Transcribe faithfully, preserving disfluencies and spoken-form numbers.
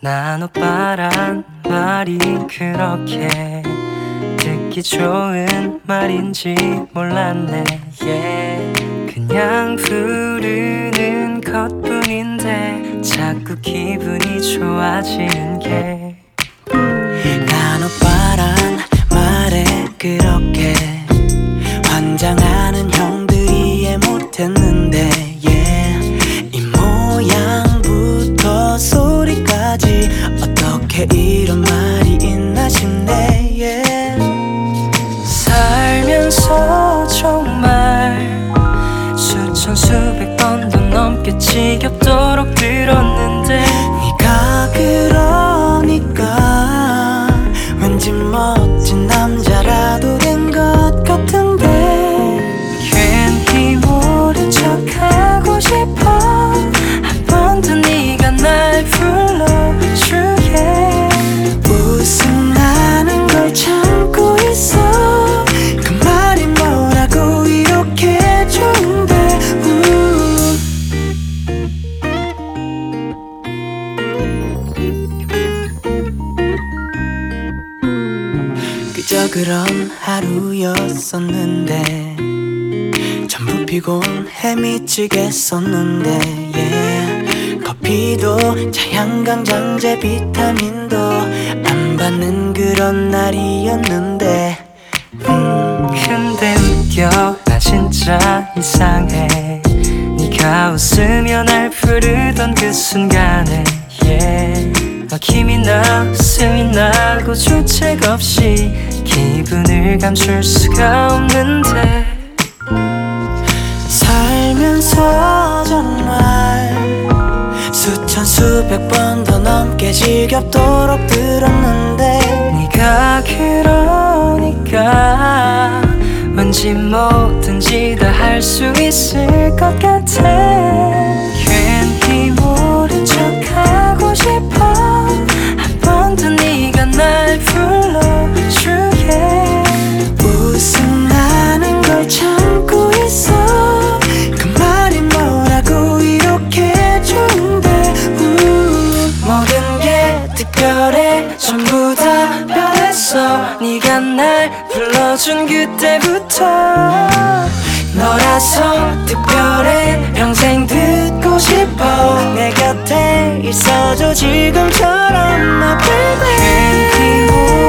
난 오빠란 말이 그렇게 듣기 좋은 말인지 몰랐네. yeah. 그냥 부르는 것뿐인데 자꾸 기분이 좋아지는 게 난 오빠란 말에 그렇게 환장하는 형들이 이해 못했는데 yeah. 이 모양부터 소리까지 어떻게 이런 말이 있나 싶네 yeah. 살면서 정말 수천 수백 번도 넘게 지겹도록 들었는데 네가 그러니까 왠지 멋진 남자라도 된 것 같은데 괜히 모른 척하고 싶어. 한 번 더 네가 날 불러주게. 웃음나는 걸 참고 있어. 그 말이 뭐라고 이렇게 좋은데 그저 그런 하루였었는데 전부 피곤해 미치겠었는데 yeah. 커피도 자양강장제 비타민도 안 받는 그런 날이었는데 음, 근데 웃겨 나 진짜 이상해. 네가 웃으며 날 부르던 그 순간에 yeah. 막힘이 나 웃음이 나고 주책 없이 기분을 감출 수가 없는데 살면서 정말 수천 수백 번 더 넘게 지겹도록 들었는데 네가 그러니까 왠지 뭐든지 다 할 수 있을 것 같아. 괜히 모른 척하고 싶어. 한 번 더 네가 날 불러주게. 웃음나는 걸 참고 있어. 그 말이 뭐라고 이렇게 좋은데 우. 모든 게 특별해 전부 다 변했어. 네가 날 불러준 그때부터 너라서 특별해. 평생 듣고 싶어. 내 곁에 있어줘 지금처럼 my baby. 괜히